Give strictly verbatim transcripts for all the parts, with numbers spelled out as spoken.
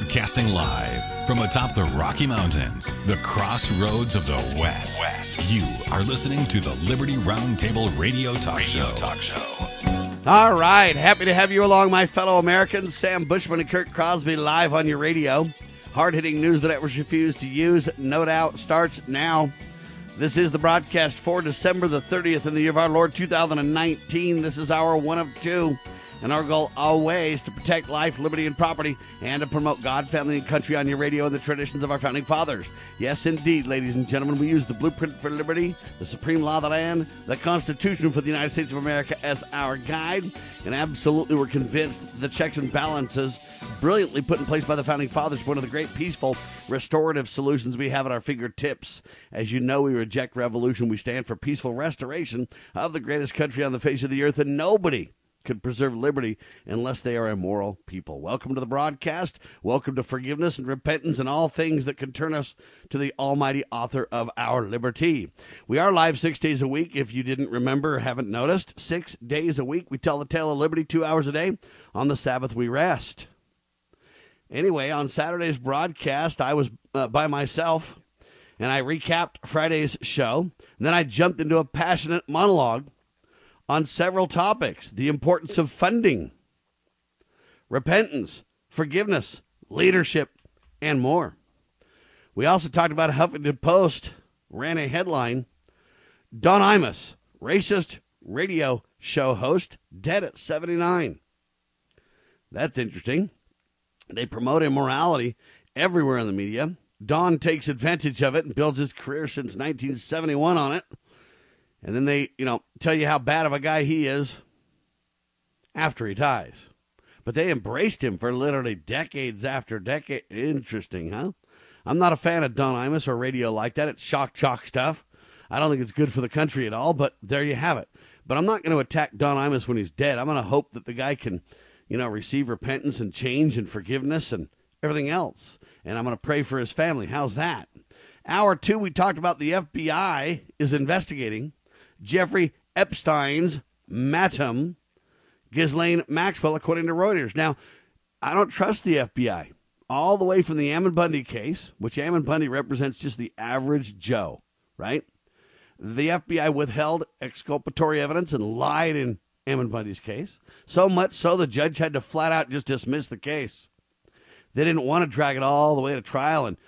Broadcasting live from atop the Rocky Mountains, the crossroads of the West. West. You are listening to the Liberty Roundtable Radio Talk Radio Show. Talk Show. All right, happy to have you along, my fellow Americans. Sam Bushman and Kurt Crosby live on your radio. Hard-hitting news the networks refuse to use, no doubt, starts now. This is the broadcast for December the thirtieth in the year of our Lord two thousand nineteen. This is our one of two. And our goal always to protect life, liberty, and property, and to promote God, family, and country on your radio and the traditions of our founding fathers. Yes, indeed, ladies and gentlemen, we use the blueprint for liberty, the supreme law of the land, the Constitution for the United States of America as our guide, and absolutely we're convinced the checks and balances brilliantly put in place by the founding fathers, one of the great peaceful, restorative solutions we have at our fingertips. As you know, we reject revolution. We stand for peaceful restoration of the greatest country on the face of the earth, and nobody could preserve liberty unless they are immoral people. Welcome to the broadcast. Welcome to forgiveness and repentance and all things that can turn us to the almighty author of our liberty. We are live six days a week. If you didn't remember or haven't noticed, six days a week we tell the tale of liberty two hours a day. On the Sabbath we rest. Anyway, on Saturday's broadcast, I was uh, by myself and I recapped Friday's show. And then I jumped into a passionate monologue on several topics: the importance of funding, repentance, forgiveness, leadership, and more. We also talked about Huffington Post ran a headline: Don Imus, racist radio show host, dead at seventy-nine. That's interesting. They promote immorality everywhere in the media. Don takes advantage of it and builds his career since nineteen seventy-one on it. And then they, you know, tell you how bad of a guy he is after he dies. But they embraced him for literally decades after decade. Interesting, huh? I'm not a fan of Don Imus or radio like that. It's shock jock stuff. I don't think it's good for the country at all, but there you have it. But I'm not going to attack Don Imus when he's dead. I'm going to hope that the guy can, you know, receive repentance and change and forgiveness and everything else. And I'm going to pray for his family. How's that? Hour two, we talked about the F B I is investigating Jeffrey Epstein's Matum, Ghislaine Maxwell, according to Reuters. Now, I don't trust the F B I. All the way from the Ammon Bundy case, which Ammon Bundy represents just the average Joe, right? The F B I withheld exculpatory evidence and lied in Ammon Bundy's case. So much so the judge had to flat out just dismiss the case. They didn't want to drag it all the way to trial and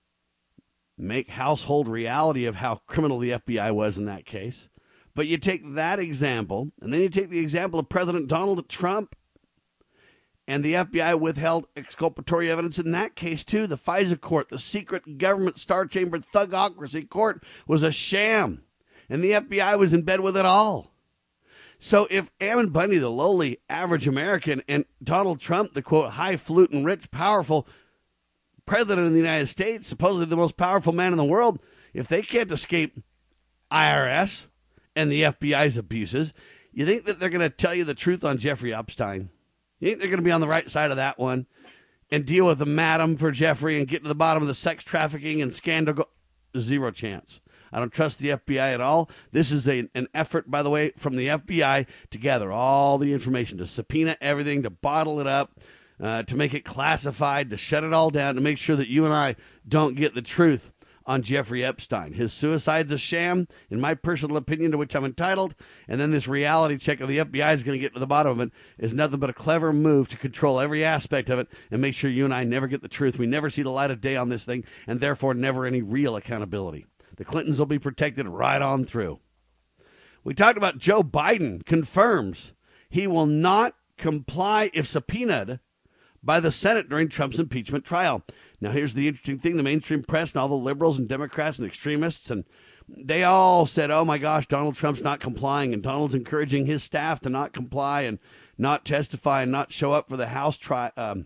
make household reality of how criminal the F B I was in that case. But you take that example, and then you take the example of President Donald Trump, and the F B I withheld exculpatory evidence in that case, too. The FISA court, the secret government star chamber thugocracy court, was a sham, and the F B I was in bed with it all. So if Ammon Bundy, the lowly average American, and Donald Trump, the, quote, highfalutin, rich, powerful president of the United States, supposedly the most powerful man in the world, if they can't escape I R S and the F B I's abuses, you think that they're going to tell you the truth on Jeffrey Epstein? You think they're going to be on the right side of that one and deal with the madam for Jeffrey and get to the bottom of the sex trafficking and scandal? Zero chance. I don't trust the F B I at all. This is a, an effort, by the way, from the F B I to gather all the information, to subpoena everything, to bottle it up, uh, to make it classified, to shut it all down, to make sure that you and I don't get the truth on Jeffrey Epstein. His suicide's a sham, in my personal opinion, to which I'm entitled, and then this reality check of the F B I is going to get to the bottom of it is nothing but a clever move to control every aspect of it and make sure you and I never get the truth. We never see the light of day on this thing, and therefore never any real accountability. The Clintons will be protected right on through. We talked about Joe Biden confirms he will not comply if subpoenaed by the Senate during Trump's impeachment trial. Now, here's the interesting thing. The mainstream press and all the liberals and Democrats and extremists, and they all said, oh, my gosh, Donald Trump's not complying, and Donald's encouraging his staff to not comply and not testify and not show up for the House tri- um,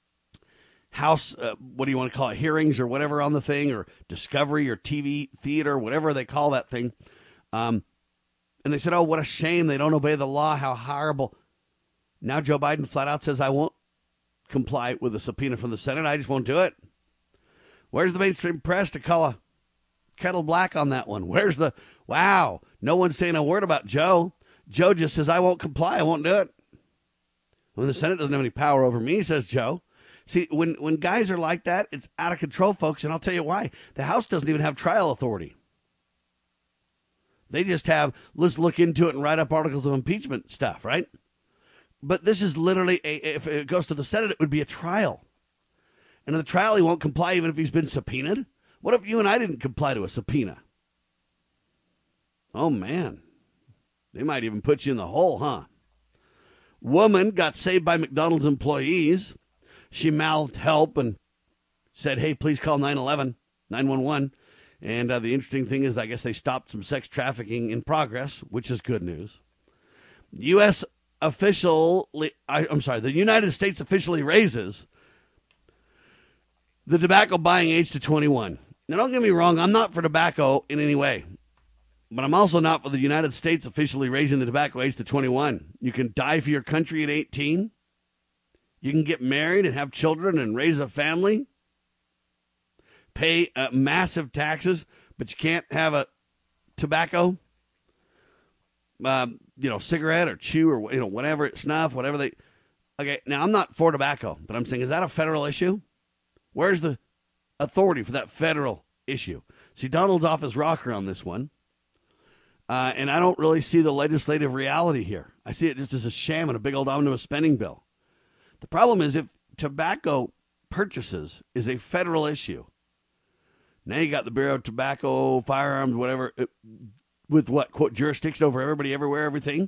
House, uh, what do you want to call it, hearings or whatever on the thing, or Discovery or T V theater, whatever they call that thing. Um, and they said, oh, what a shame. They don't obey the law. How horrible. Now Joe Biden flat out says, I won't comply with a subpoena from the Senate. I just won't do it. Where's the mainstream press to call a kettle black on that one? Where's the, wow, no one's saying a word about Joe. Joe just says, I won't comply. I won't do it. When the Senate doesn't have any power over me, says Joe. See, when, when guys are like that, it's out of control, folks, and I'll tell you why. The House doesn't even have trial authority. They just have, let's look into it and write up articles of impeachment stuff, right? But this is literally, a, if it goes to the Senate, it would be a trial. And in the trial, he won't comply even if he's been subpoenaed. What if you and I didn't comply to a subpoena? Oh, man. They might even put you in the hole, huh? Woman got saved by McDonald's employees. She mouthed help and said, hey, please call nine one one, nine one one. And uh, the interesting thing is, I guess they stopped some sex trafficking in progress, which is good news. U S officially, I, I'm sorry, the United States officially raises the tobacco buying age to twenty-one. Now, don't get me wrong, I'm not for tobacco in any way. But I'm also not for the United States officially raising the tobacco age to twenty-one. You can die for your country at eighteen. You can get married and have children and raise a family. Pay uh, massive taxes, but you can't have a tobacco, um, you know, cigarette or chew or, you know, whatever, snuff, whatever they. Okay, now I'm not for tobacco, but I'm saying, is that a federal issue? Where's the authority for that federal issue? See, Donald's off his rocker on this one. Uh, and I don't really see the legislative reality here. I see it just as a sham and a big old omnibus spending bill. The problem is if tobacco purchases is a federal issue, now you got the Bureau of Tobacco, Firearms, whatever, with what, quote, jurisdiction over everybody, everywhere, everything.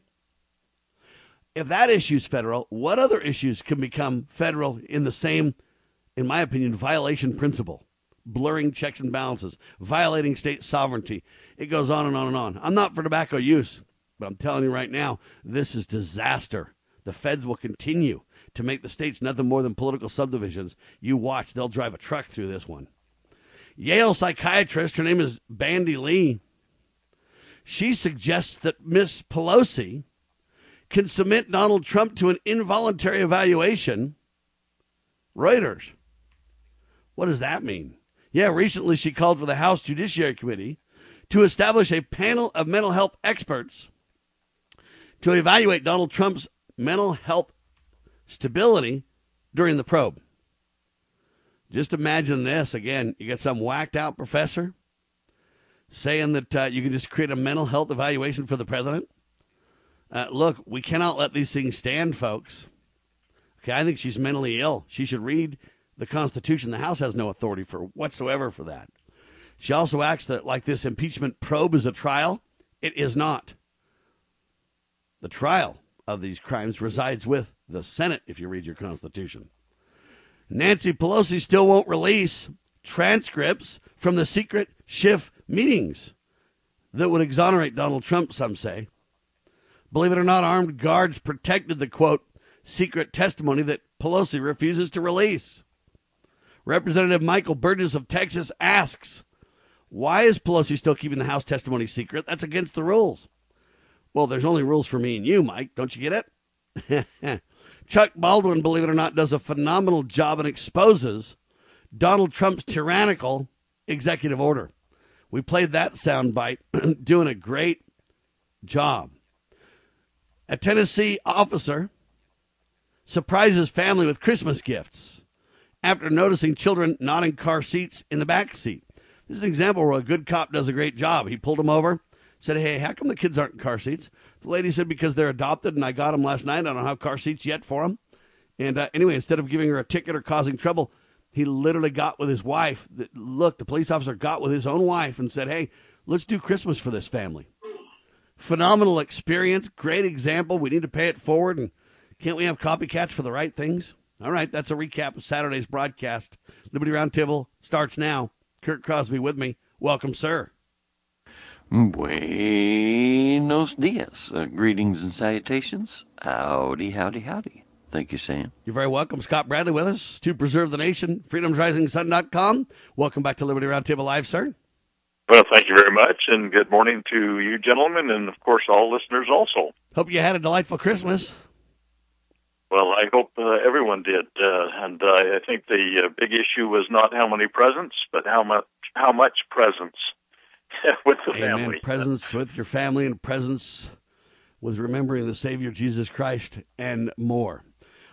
If that issue's federal, what other issues can become federal in the same, in my opinion, violation principle? Blurring checks and balances, violating state sovereignty. It goes on and on and on. I'm not for tobacco use, but I'm telling you right now, this is disaster. The feds will continue to make the states nothing more than political subdivisions. You watch, they'll drive a truck through this one. Yale psychiatrist, her name is Bandy Lee. She suggests that Miss Pelosi can submit Donald Trump to an involuntary evaluation. Reuters. What does that mean? Yeah, recently she called for the House Judiciary Committee to establish a panel of mental health experts to evaluate Donald Trump's mental health stability during the probe. Just imagine this. Again, you get some whacked out professor saying that uh, you can just create a mental health evaluation for the president. Uh, look, we cannot let these things stand, folks. Okay, I think she's mentally ill. She should read the Constitution. The House has no authority for whatsoever for that. She also acts that like this impeachment probe is a trial. It is not. The trial of these crimes resides with the Senate, if you read your Constitution. Nancy Pelosi still won't release transcripts from the secret Schiff meetings that would exonerate Donald Trump, some say. Believe it or not, armed guards protected the, quote, secret testimony that Pelosi refuses to release. Representative Michael Burgess of Texas asks, why is Pelosi still keeping the House testimony secret? That's against the rules. Well, there's only rules for me and you, Mike. Don't you get it? Chuck Baldwin, believe it or not, does a phenomenal job and exposes Donald Trump's tyrannical executive order. We played that soundbite, doing a great job. A Tennessee officer surprises family with Christmas gifts after noticing children not in car seats in the back seat. This is an example where a good cop does a great job. He pulled them over, said, hey, how come the kids aren't in car seats? The lady said, because they're adopted, and I got them last night. I don't have car seats yet for them. And uh, anyway, instead of giving her a ticket or causing trouble, he literally got with his wife. Look, the police officer got with his own wife and said, hey, let's do Christmas for this family. Phenomenal experience, great example. We need to pay it forward, and can't we have copycats for the right things? All right, that's a recap of Saturday's broadcast. Liberty Roundtable starts now. Kurt Crosby with me. Welcome, sir. Buenos dias. Uh, greetings and salutations. Howdy, howdy, howdy. Thank you, Sam. You're very welcome. Scott Bradley with us to preserve the nation. freedoms rising sun dot com. Welcome back to Liberty Roundtable Live, sir. Well, thank you very much, and good morning to you gentlemen, and, of course, all listeners also. Hope you had a delightful Christmas. Well, I hope uh, everyone did, uh, and uh, I think the uh, big issue was not how many presents, but how much how much presents with the Amen. family. Presence with your family and presence with remembering the Savior Jesus Christ and more.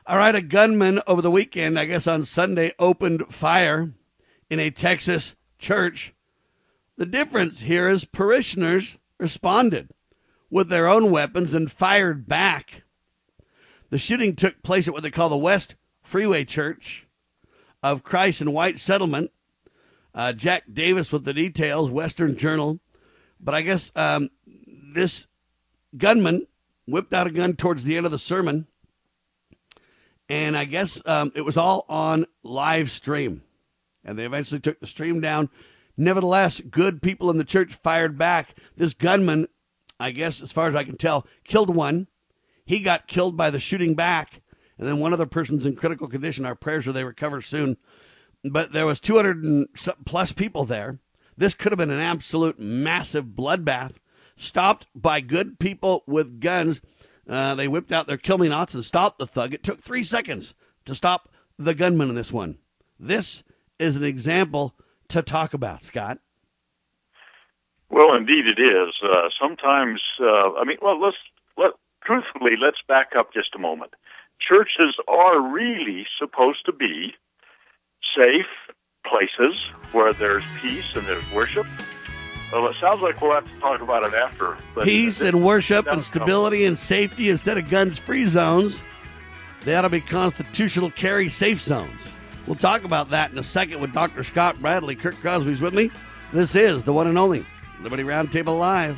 All right, a gunman over the weekend, I guess on Sunday, opened fire in a Texas church. The difference here is parishioners responded with their own weapons and fired back. The shooting took place at what they call the West Freeway Church of Christ in White Settlement. Uh, Jack Davis with the details, Western Journal. But I guess um, this gunman whipped out a gun towards the end of the sermon. And I guess um, it was all on live stream. And they eventually took the stream down. Nevertheless, good people in the church fired back. This gunman, I guess, as far as I can tell, killed one. He got killed by the shooting back. And then one other person's in critical condition. Our prayers are they recover soon. But there was two hundred plus people there. This could have been an absolute massive bloodbath. Stopped by good people with guns. Uh, they whipped out their kill-me-nots and stopped the thug. It took three seconds to stop the gunman in this one. This is an example to talk about, Scott. Well, indeed it is. Uh, sometimes, uh, I mean, well, let's, let, truthfully, let's back up just a moment. Churches are really supposed to be safe places where there's peace and there's worship. Well, it sounds like we'll have to talk about it after. But Peace and worship and stability and safety instead of guns-free zones. They ought to be constitutional carry safe zones. We'll talk about that in a second with Doctor Scott Bradley. Kirk Crosby's with me. This is the one and only Liberty Roundtable Live.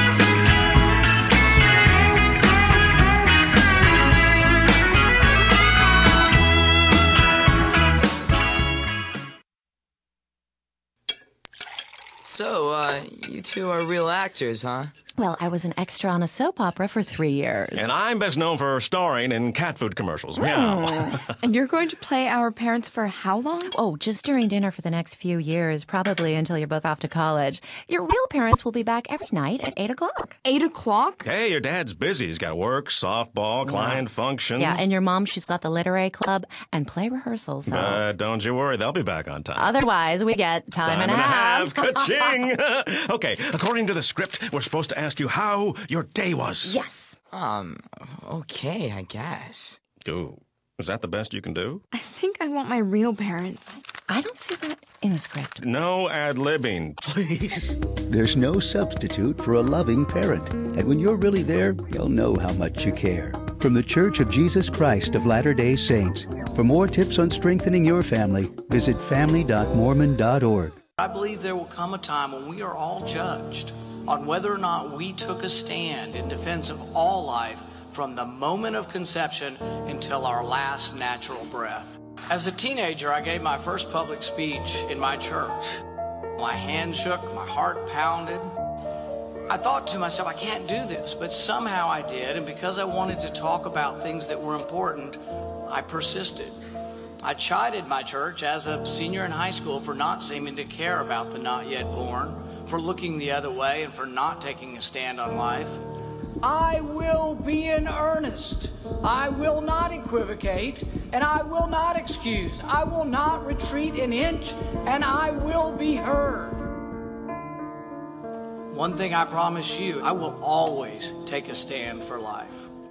So, uh, you two are real actors, huh? Well, I was an extra on a soap opera for three years. And I'm best known for starring in cat food commercials. Meow. And you're going to play our parents for how long? Oh, just during dinner for the next few years, probably until you're both off to college. Your real parents will be back every night at eight o'clock. Eight o'clock? Hey, your dad's busy. He's got work, softball, client functions. Yeah, and your mom, she's got the literary club and play rehearsals. So. But don't you worry, they'll be back on time. Otherwise, we get time, Time and, and a half. Ka-ching! Okay, according to the script, we're supposed to ask you how your day was. Yes. Um, okay, I guess. Ooh, is that the best you can do? I think I want my real parents. I don't see that in the script. No ad-libbing, please. There's no substitute for a loving parent. And when you're really there, you'll know how much you care. From the Church of Jesus Christ of Latter-day Saints. For more tips on strengthening your family, visit family dot mormon dot org. I believe there will come a time when we are all judged on whether or not we took a stand in defense of all life from the moment of conception until our last natural breath. As a teenager, I gave my first public speech in my church. My hand shook, my heart pounded. I thought to myself, I can't do this, but somehow I did, and because I wanted to talk about things that were important, I persisted. I chided my church as a senior in high school for not seeming to care about the not yet born, for looking the other way, and for not taking a stand on life. I will be in earnest. I will not equivocate, and I will not excuse. I will not retreat an inch, and I will be heard. One thing I promise you, I will always take a stand for life.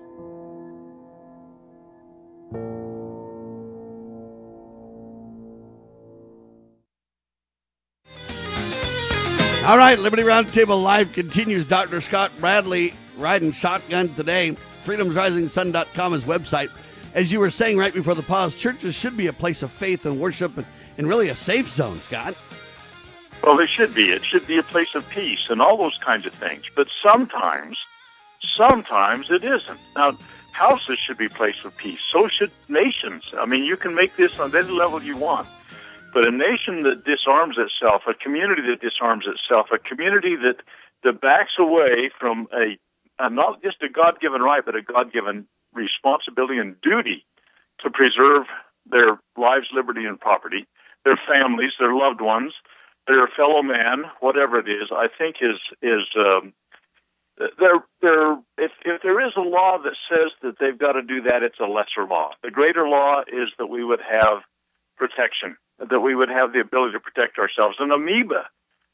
All right, Liberty Roundtable Live continues. Doctor Scott Bradley riding shotgun today. freedoms rising sun dot com is website. As you were saying right before the pause, churches should be a place of faith and worship and, and really a safe zone, Scott. Well, they should be. It should be a place of peace and all those kinds of things. But sometimes, sometimes it isn't. Now, houses should be a place of peace. So should nations. I mean, you can make this on any level you want. But a nation that disarms itself, a community that disarms itself, a community that, that backs away from a, a not just a God-given right, but a God-given responsibility and duty to preserve their lives, liberty, and property, their families, their loved ones, their fellow man, whatever it is, I think is is um, there. There, if if there is a law that says that they've got to do that, it's a lesser law. The greater law is that we would have protection, that we would have the ability to protect ourselves. An amoeba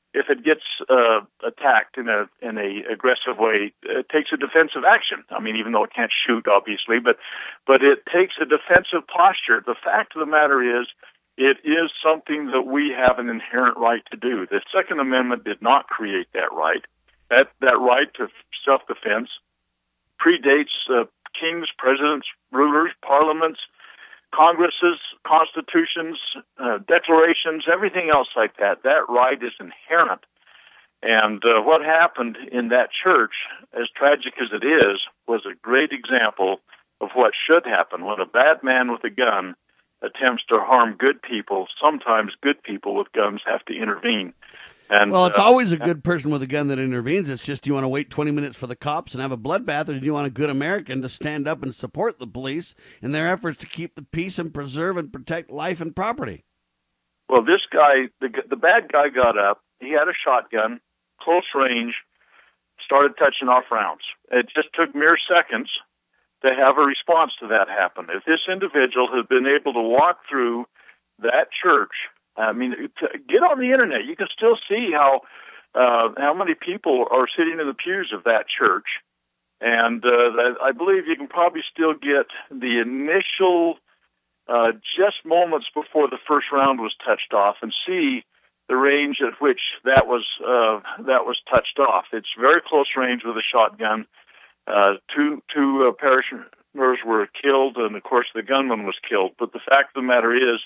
if it gets uh, attacked in a in a aggressive way, it takes a defensive action. I mean, even though it can't shoot, obviously, but but it takes a defensive posture. The fact of the matter is, it is something that we have an inherent right to do. The Second Amendment did not create that right. That that right to self-defense predates uh, kings, presidents, rulers, parliaments, Congresses, constitutions, uh, declarations, everything else like that. That right is inherent. And uh, what happened in that church, as tragic as it is, was a great example of what should happen. When a bad man with a gun attempts to harm good people, sometimes good people with guns have to intervene. And, well, it's uh, always a good person with a gun that intervenes. It's just, do you want to wait twenty minutes for the cops and have a bloodbath, or do you want a good American to stand up and support the police in their efforts to keep the peace and preserve and protect life and property? Well, this guy, the, the bad guy got up. He had a shotgun, close range, started touching off rounds. It just took mere seconds to have a response to that happen. If this individual had been able to walk through that church, I mean, get on the internet. You can still see how uh, how many people are sitting in the pews of that church, and uh, I believe you can probably still get the initial uh, just moments before the first round was touched off, and see the range at which that was uh, that was touched off. It's very close range with a shotgun. Uh, two two uh, parishioners were killed, and of course the gunman was killed. But the fact of the matter is,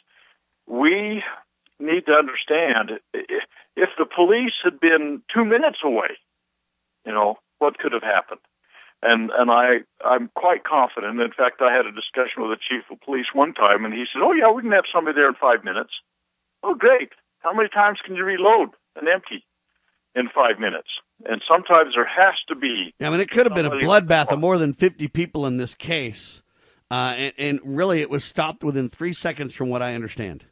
we need to understand, if the police had been two minutes away, you know, what could have happened? And and I, I'm quite confident. In fact, I had a discussion with the chief of police one time, and he said, oh, yeah, we can have somebody there in five minutes. Oh, great. How many times can you reload an empty in five minutes? And sometimes there has to be... I mean, it could have been a bloodbath of more than fifty people in this case, uh, and, and really it was stopped within three seconds from what I understand.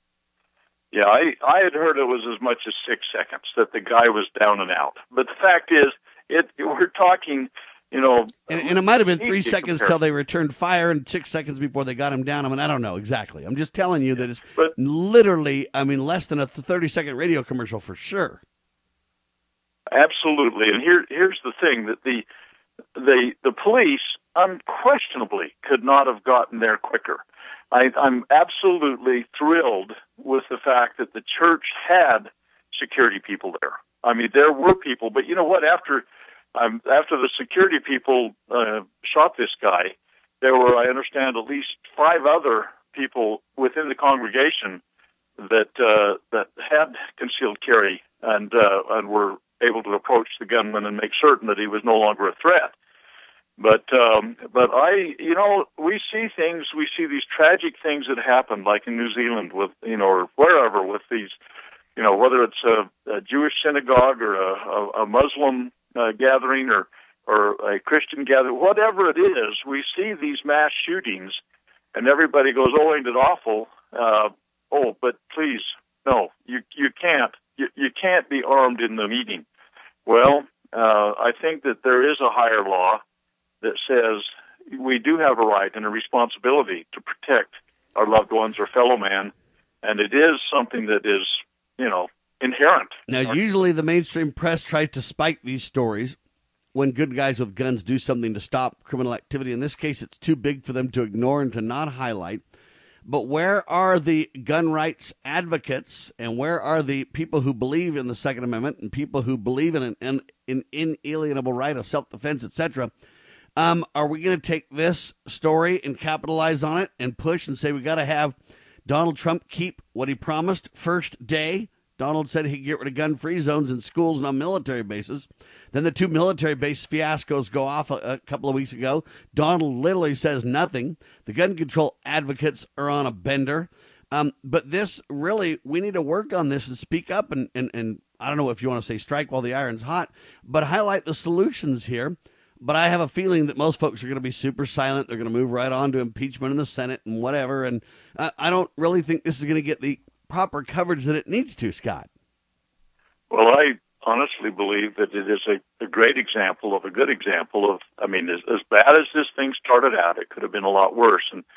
Yeah, I, I had heard it was as much as six seconds that the guy was down and out. But the fact is, it we're talking, you know... And, and it might have been three seconds till they returned fire and six seconds before they got him down. I mean, I don't know exactly. I'm just telling you that it's but, literally, I mean, less than a thirty-second radio commercial for sure. Absolutely. And here here's the thing, that the the the police unquestionably could not have gotten there quicker. I, I'm absolutely thrilled with the fact that the church had security people there. I mean, there were people, but you know what? After um, after the security people uh, shot this guy, there were, I understand, at least five other people within the congregation that uh, that had concealed carry and uh, and were able to approach the gunman and make certain that he was no longer a threat. But um, but I, you know, we see things, we see these tragic things that happen, like in New Zealand with, you know, or wherever with these, you know, whether it's a, a Jewish synagogue or a, a, a Muslim uh, gathering or or a Christian gathering, whatever it is, we see these mass shootings, and everybody goes, "Oh, ain't it awful?" Uh, oh, but please, no, you you can't you, you can't be armed in the meeting. Well, uh, I think that there is a higher law that says we do have a right and a responsibility to protect our loved ones or fellow man, and it is something that is, you know, inherent. Now, usually the mainstream press tries to spike these stories when good guys with guns do something to stop criminal activity. In this case, it's too big for them to ignore and to not highlight. But where are the gun rights advocates, and where are the people who believe in the Second Amendment and people who believe in an, an, an inalienable right of self-defense, et cetera? Um, are we going to take this story and capitalize on it and push and say we got to have Donald Trump keep what he promised first day? Donald said he'd get rid of gun-free zones in schools and on military bases. Then the two military base fiascos go off a, a couple of weeks ago. Donald literally says nothing. The gun control advocates are on a bender. Um, but this really, we need to work on this and speak up and, and, and I don't know if you want to say strike while the iron's hot, but highlight the solutions here. But I have a feeling that most folks are going to be super silent. They're going to move right on to impeachment in the Senate and whatever. And I, I don't really think this is going to get the proper coverage that it needs to, Scott. Well, I honestly believe that it is a, a great example of a good example of, I mean, as, as bad as this thing started out, it could have been a lot worse. And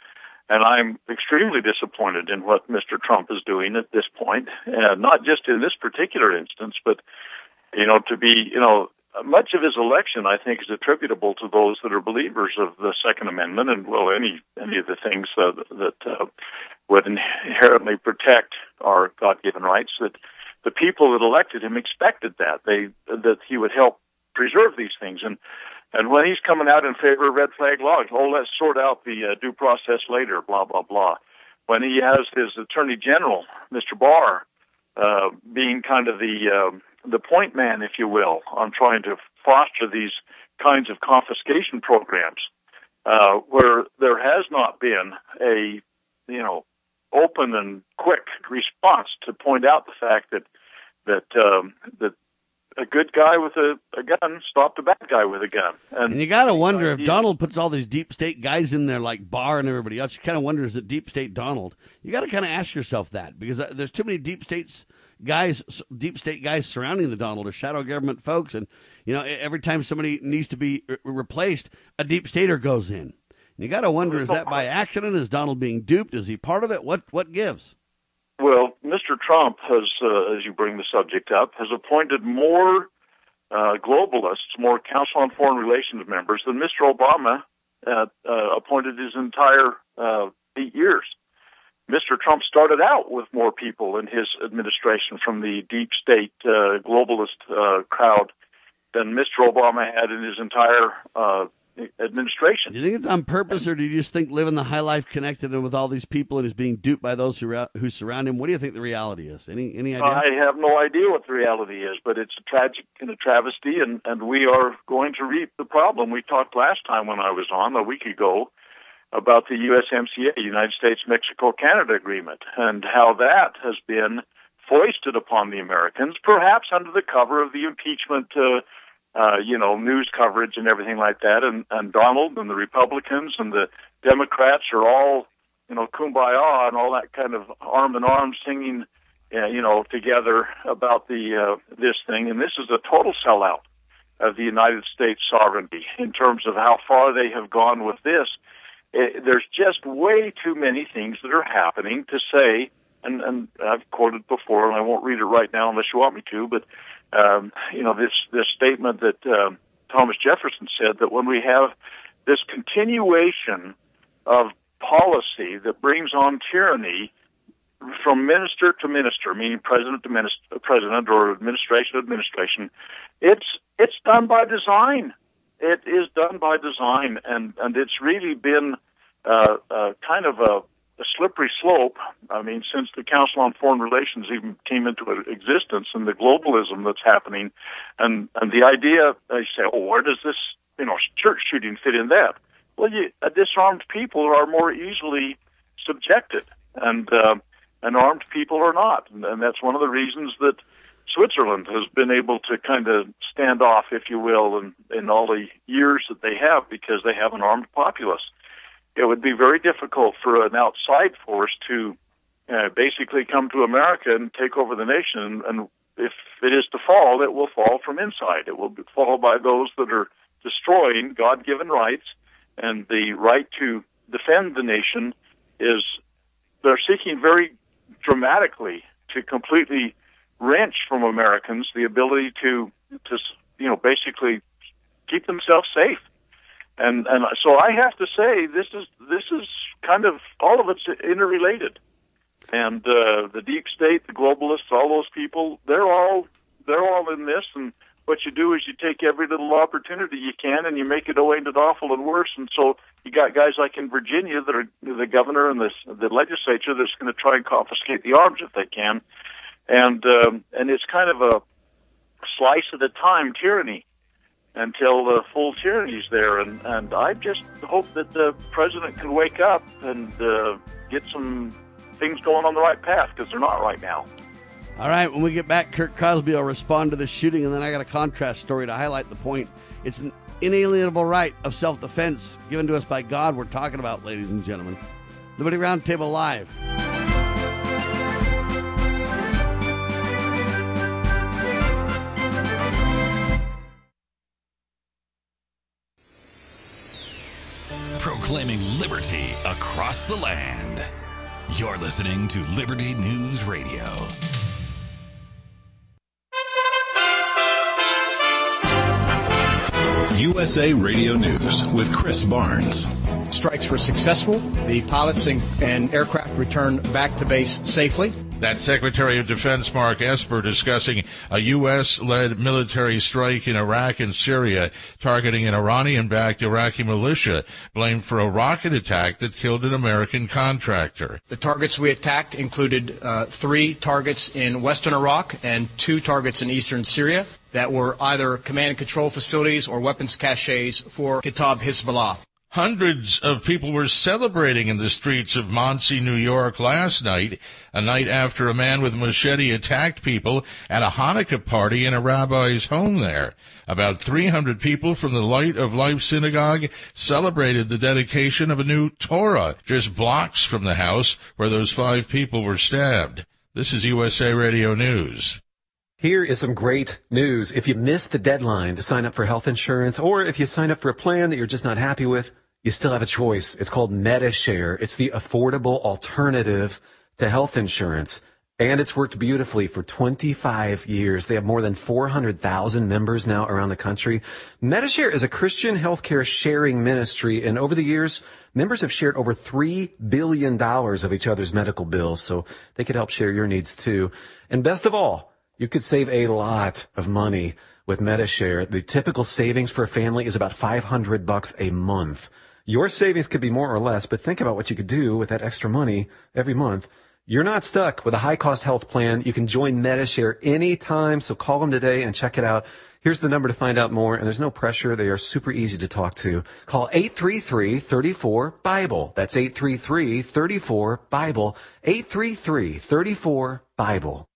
And I'm extremely disappointed in what Mister Trump is doing at this point, uh, not just in this particular instance, but, you know, to be, you know, much of his election, I think, is attributable to those that are believers of the Second Amendment and, well, any any of the things uh, that uh, would inherently protect our God-given rights, that the people that elected him expected that, they that he would help preserve these things. And and when he's coming out in favor of red flag laws, oh, let's sort out the uh, due process later, blah, blah, blah. When he has his Attorney General, Mister Barr, uh, being kind of the... Uh, the point man, if you will, on trying to foster these kinds of confiscation programs, uh, where there has not been a, you know, open and quick response to point out the fact that that um, that a good guy with a, a gun stopped a bad guy with a gun. And, and you got to wonder if Donald puts all these deep state guys in there like Barr and everybody else. You kind of wonder, is it deep state Donald? You got to kind of ask yourself that, because there's too many deep states guys, deep state guys surrounding the Donald, or shadow government folks. And, you know, every time somebody needs to be re- replaced, a deep stater goes in. And you got to wonder, is that by accident? Is Donald being duped? Is he part of it? What what gives? Well, Mister Trump has, uh, as you bring the subject up, has appointed more uh, globalists, more Council on Foreign Relations members than Mister Obama uh, uh, appointed his entire uh, eight years. Mister Trump started out with more people in his administration from the deep state uh, globalist uh, crowd than Mister Obama had in his entire uh, administration. Do you think it's on purpose, or do you just think living the high life connected and with all these people and is being duped by those who who surround him? What do you think the reality is? Any any idea? I have no idea what the reality is, but it's a tragic and a travesty, and, and we are going to reap the problem. We talked last time when I was on, a week ago, about the U S M C A, United States-Mexico-Canada Agreement, and how that has been foisted upon the Americans, perhaps under the cover of the impeachment uh, Uh, you know, news coverage and everything like that, and, and Donald and the Republicans and the Democrats are all, you know, kumbaya and all that kind of arm in arm singing, uh, you know, together about the uh, this thing. And this is a total sellout of the United States sovereignty in terms of how far they have gone with this. It, there's just way too many things that are happening to say, and, and I've quoted before, and I won't read it right now unless you want me to, but Um, you know, this, this statement that um, Thomas Jefferson said, that when we have this continuation of policy that brings on tyranny from minister to minister, meaning president to minister, president or administration to administration, it's it's done by design. It is done by design, and, and it's really been uh, uh, kind of a a slippery slope. I mean, since the Council on Foreign Relations even came into existence, and the globalism that's happening, and and the idea, they say, oh, where does this, you know, church shooting fit in that? Well, you, uh, disarmed people are more easily subjected, and uh, and armed people are not, and, and that's one of the reasons that Switzerland has been able to kind of stand off, if you will, in, in all the years that they have, because they have an armed populace. It would be very difficult for an outside force to uh, basically come to America and take over the nation. And if it is to fall, it will fall from inside. It will fall by those that are destroying God-given rights, and the right to defend the nation is, they're seeking very dramatically to completely wrench from Americans the ability to, to you know, basically keep themselves safe. And and so I have to say, this is this is kind of, all of it's interrelated, and uh, the deep state, the globalists, all those people, they're all they're all in this. And what you do is you take every little opportunity you can, and you make it away into awful and worse. And so you got guys like in Virginia that are the governor and the the legislature that's going to try and confiscate the arms if they can, and um, and it's kind of a slice at a time tyranny until the full tyranny is there. And, and I just hope that the president can wake up and uh, get some things going on the right path, because they're not right now. All right, when we get back, Kurt Crosby will respond to the shooting, and then I got a contrast story to highlight the point. It's an inalienable right of self-defense given to us by God we're talking about, ladies and gentlemen. Liberty Roundtable Live. proclaiming liberty across the land. You're listening to Liberty News Radio. U S A Radio News with Chris Barnes. Strikes were successful. The pilots and, and aircraft returned back to base safely. That's Secretary of Defense Mark Esper discussing a U S-led military strike in Iraq and Syria, targeting an Iranian-backed Iraqi militia blamed for a rocket attack that killed an American contractor. The targets we attacked included uh, three targets in western Iraq and two targets in eastern Syria that were either command and control facilities or weapons caches for Kitab Hezbollah. Hundreds of people were celebrating in the streets of Monsey, New York last night, a night after a man with a machete attacked people at a Hanukkah party in a rabbi's home there. About three hundred people from the Light of Life Synagogue celebrated the dedication of a new Torah just blocks from the house where those five people were stabbed. This is U S A Radio News. Here is some great news. If you missed the deadline to sign up for health insurance, or if you sign up for a plan that you're just not happy with, you still have a choice. It's called MediShare. It's the affordable alternative to health insurance, and it's worked beautifully for twenty-five years. They have more than four hundred thousand members now around the country. MediShare is a Christian healthcare sharing ministry, and over the years, members have shared over three billion dollars of each other's medical bills, so they could help share your needs too. And best of all, you could save a lot of money with MediShare. The typical savings for a family is about five hundred bucks a month. Your savings could be more or less, but think about what you could do with that extra money every month. You're not stuck with a high-cost health plan. You can join MediShare anytime, so call them today and check it out. Here's the number to find out more, and there's no pressure. They are super easy to talk to. Call eight three three, three four, Bible. That's eight three three, three four, Bible. eight three three, three four, Bible.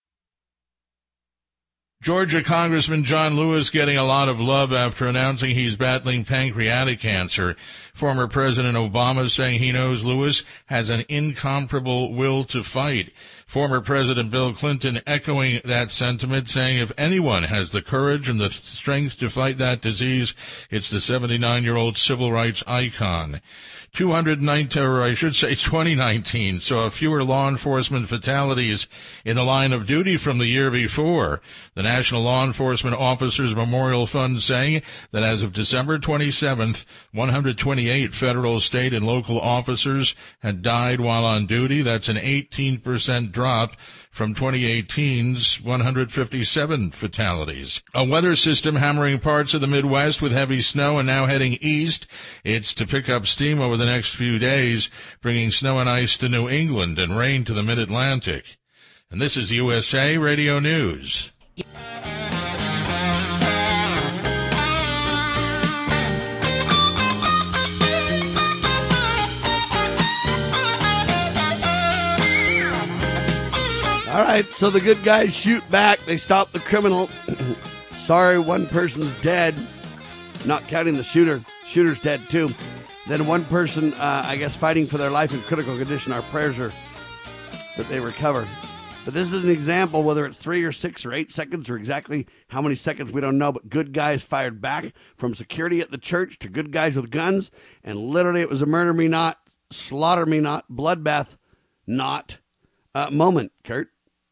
Georgia Congressman John Lewis getting a lot of love after announcing he's battling pancreatic cancer. Former President Obama saying he knows Lewis has an incomparable will to fight. Former President Bill Clinton echoing that sentiment, saying if anyone has the courage and the strength to fight that disease, it's the seventy-nine-year-old civil rights icon. two hundred nineteen, or I should say twenty nineteen, saw fewer law enforcement fatalities in the line of duty from the year before. The National Law Enforcement Officers Memorial Fund saying that as of December twenty-seventh, one hundred twenty-eight federal, state, and local officers had died while on duty. That's an eighteen percent drop from twenty eighteen's one hundred fifty-seven fatalities. A weather system hammering parts of the Midwest with heavy snow and now heading east. It's to pick up steam over the next few days, bringing snow and ice to New England and rain to the Mid-Atlantic. And this is U S A Radio News. All right, so the good guys shoot back. They stop the criminal. Sorry, one person's dead. Not counting the shooter. Shooter's dead, too. Then one person, uh, I guess, fighting for their life in critical condition. Our prayers are that they recover. But this is an example, whether it's three or six or eight seconds or exactly how many seconds, we don't know. But good guys fired back from security at the church to good guys with guns. And literally it was a murder me not, slaughter me not, bloodbath not uh, moment, Kurt.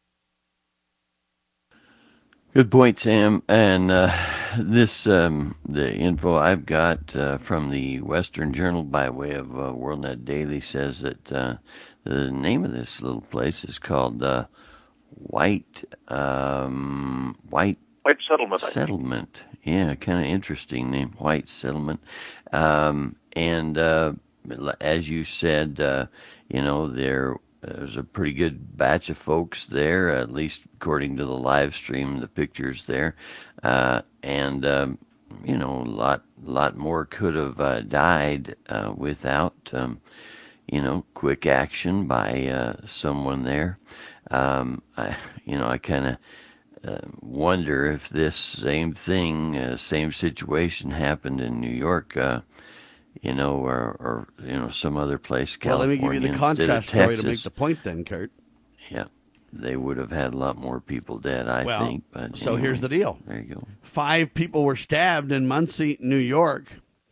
Good point, Sam. And uh, this, um, the info I've got uh, from the Western Journal by way of uh, WorldNet Daily says that uh, the name of this little place is called uh, White um, White White Settlement. Settlement. Yeah, kind of interesting name, White Settlement. Um, and uh, as you said, uh, you know, there. There's a pretty good batch of folks there, at least according to the live stream, the pictures there. Uh, and, um, you know, a lot, lot more could have uh, died uh, without, um, you know, quick action by uh, someone there. Um, I, you know, I kind of uh, wonder if this same thing, uh, same situation happened in New York, uh, you know, or, or, you know, some other place, California. Well, let me give you the contrast story to make the point then, Kurt. Yeah, they would have had a lot more people dead, I well, think. But so anyway, here's the deal. There you go. Five people were stabbed in Muncie, New York.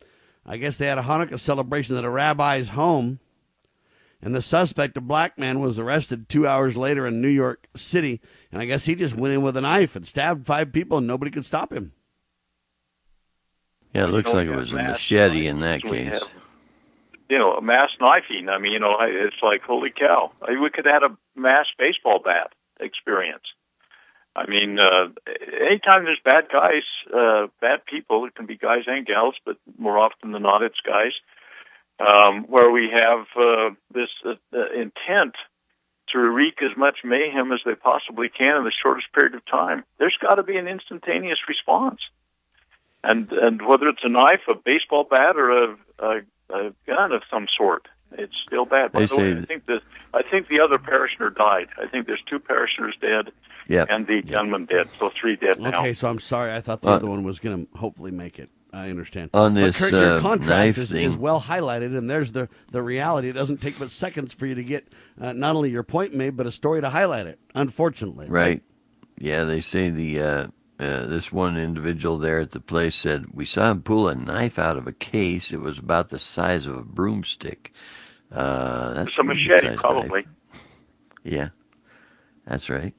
I guess they had a Hanukkah celebration at a rabbi's home, and the suspect, a black man, was arrested two hours later in New York City, and I guess he just went in with a knife and stabbed five people, and nobody could stop him. Yeah, it looks like it was a machete in that case. Have, you know, a mass knifing. I mean, you know, it's like, holy cow. I mean, we could have had a mass baseball bat experience. I mean, uh, anytime there's bad guys, uh, bad people, it can be guys and gals, but more often than not, it's guys, um, where we have uh, this uh, uh, intent to wreak as much mayhem as they possibly can in the shortest period of time. There's got to be an instantaneous response. And and whether it's a knife, a baseball bat, or a, a, a gun of some sort, it's still bad. By They the way, say I think the I think the other parishioner died. I think there's two parishioners dead, Yep. and the gunman dead. So three dead now. Okay, so I'm sorry. I thought the Uh, other one was going to hopefully make it. I understand. On this, but Kurt, your uh, contrast knife is, thing- is well highlighted, and there's the, the reality. It doesn't take but seconds for you to get uh, not only your point made, but a story to highlight it, unfortunately. Right. Yeah, they say the uh, uh, this one individual there at the place said, we saw him pull a knife out of a case. It was about the size of a broomstick. Uh, that's It's a pretty machete, good-sized probably. knife. Yeah, that's right.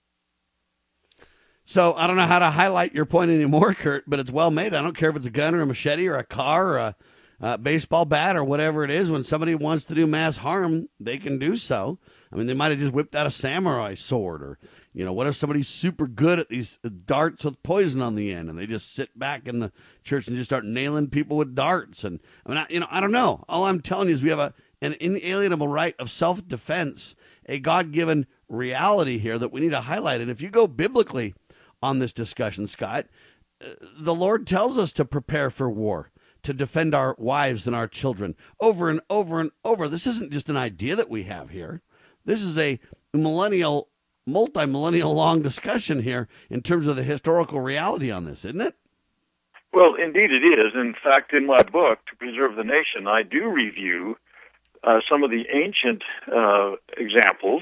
So I don't know how to highlight your point anymore, Kurt, but it's well made. I don't care if it's a gun or a machete or a car or a uh, baseball bat or whatever it is. When somebody wants to do mass harm, they can do so. I mean, they might have just whipped out a samurai sword, or, you know, what if somebody's super good at these darts with poison on the end, and they just sit back in the church and just start nailing people with darts? And I mean, I, you know, I don't know. All I'm telling you is we have a an inalienable right of self-defense, a God-given reality here that we need to highlight. And if you go biblically on this discussion, Scott, uh, the Lord tells us to prepare for war, to defend our wives and our children over and over and over. This isn't just an idea that we have here. This is a millennial, multi-millennial long discussion here in terms of the historical reality on this, isn't it? Well, indeed it is. In fact, in my book, To Preserve the Nation, I do review uh, some of the ancient uh, examples,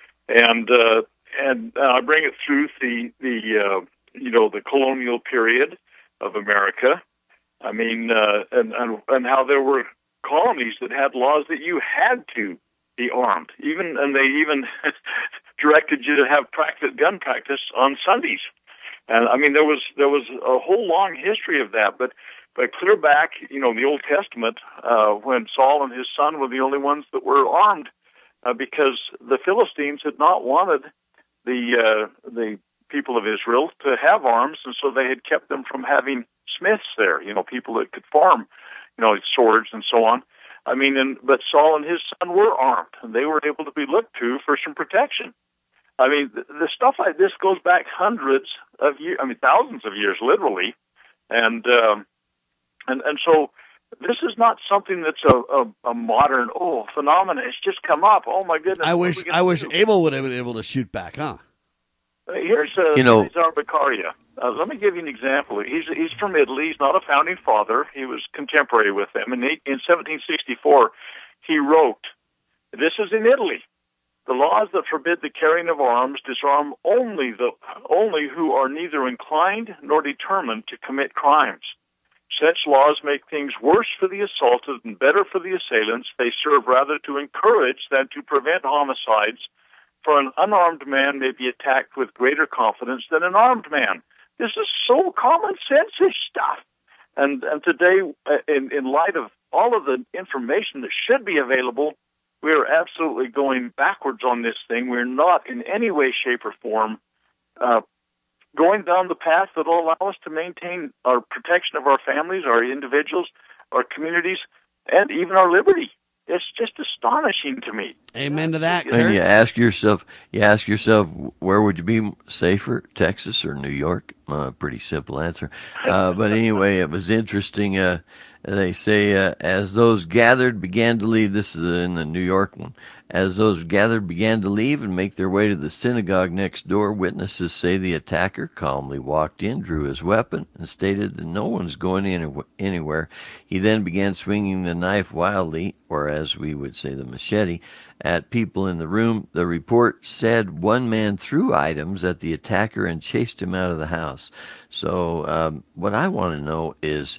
and uh, and uh, I bring it through the the uh, you know the colonial period of America. I mean, uh, and, and and how there were colonies that had laws that you had to be armed, even and they even directed you to have practice gun practice on Sundays. And I mean, there was there was a whole long history of that, but but clear back, you know, in the Old Testament, uh, when Saul and his son were the only ones that were armed, uh, because the Philistines had not wanted the uh, the people of Israel to have arms, and so they had kept them from having smiths there, you know, people that could farm, you know, swords and so on. I mean, and but Saul and his son were armed, and they were able to be looked to for some protection. I mean, the, the stuff like this goes back hundreds of years, I mean, thousands of years, literally. And, um, and, and so this is not something that's a, a, a modern, oh, phenomenon. It's just come up. Oh, my goodness. I what are wish we gonna I wish do? Abel would have been able to shoot back, huh? Uh, Here's uh, You know- Cesare Beccaria. Uh, let me give you an example. He's he's from Italy. He's not a founding father. He was contemporary with them. In, eight, in seventeen sixty-four, he wrote, this is in Italy, the laws that forbid the carrying of arms disarm only the only who are neither inclined nor determined to commit crimes. Such laws make things worse for the assaulted and better for the assailants. They serve rather to encourage than to prevent homicides, for an unarmed man may be attacked with greater confidence than an armed man. This is so common sense-ish stuff. And and today, uh, in, in light of all of the information that should be available, we are absolutely going backwards on this thing. We're not in any way, shape, or form uh, going down the path that will allow us to maintain our protection of our families, our individuals, our communities, and even our liberty. It's just astonishing to me. Amen to that, And Kurt. you ask yourself, you ask yourself, where would you be safer, Texas or New York? Uh, pretty simple answer. Uh, but anyway, it was interesting. Uh, they say, uh, as those gathered began to leave, this is in the New York one, as those gathered began to leave and make their way to the synagogue next door, witnesses say the attacker calmly walked in, drew his weapon, and stated that no one's going any- anywhere. He then began swinging the knife wildly, or as we would say the machete, at people in the room. The report said one man threw items at the attacker and chased him out of the house. So um, what I want to know is,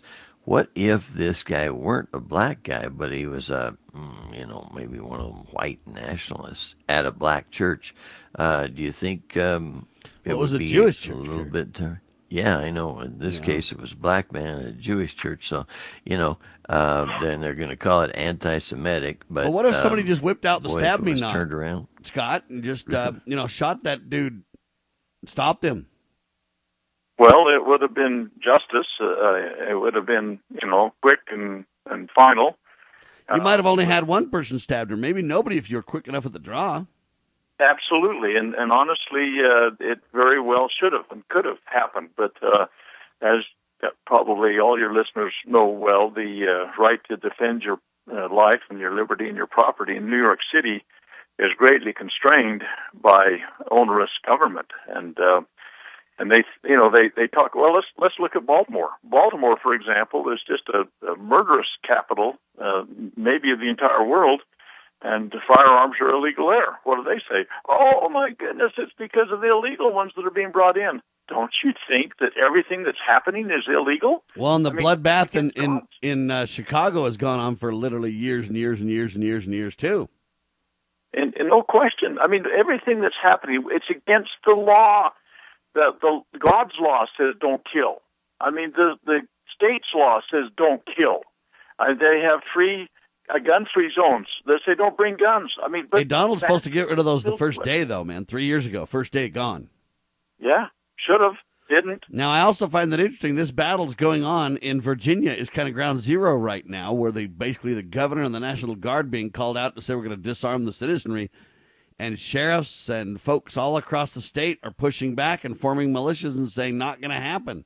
what if this guy weren't a black guy, but he was a, you know, maybe one of them white nationalists at a black church? Uh, do you think um, it well, it was would a be Jewish a church, little Gary. bit? Uh, yeah, I know. In this Yeah. case, it was a black man at a Jewish church. So, you know, uh, then they're going to call it anti-Semitic. But Well, what if somebody um, just whipped out the boy, stab if it me was knife, turned around? Scott, and just uh, you know shot that dude, stopped him? Well, it would have been justice. Uh, it would have been, you know, quick and, and final. You might have only had one person stabbed, or maybe nobody if you were quick enough at the draw. Absolutely, and and honestly, uh, it very well should have and could have happened. But uh, as probably all your listeners know well, the uh, right to defend your uh, life and your liberty and your property in New York City is greatly constrained by onerous government. And uh, and they, you know, they they talk. Well, let's let's look at Baltimore. Baltimore, for example, is just a, a murderous capital, uh, maybe of the entire world. And firearms are illegal there. What do they say? Oh, my goodness, it's because of the illegal ones that are being brought in. Don't you think that everything that's happening is illegal? Well, and the I mean, bloodbath in in, in uh, Chicago has gone on for literally years and years and years and years and years, too. And, and no question. I mean, everything that's happening, it's against the law. The, the God's law says don't kill. I mean, the, the state's law says don't kill. Uh, they have free... Uh, gun-free zones. They say don't bring guns. I mean, but hey, Donald's supposed to get rid of those the first day, though, man. Three years ago, first day gone. Yeah, should have, didn't. Now, I also find that interesting. This battle's going on in Virginia is kind of ground zero right now, where they basically the governor and the National Guard being called out to say we're going to disarm the citizenry, and sheriffs and folks all across the state are pushing back and forming militias and saying not going to happen.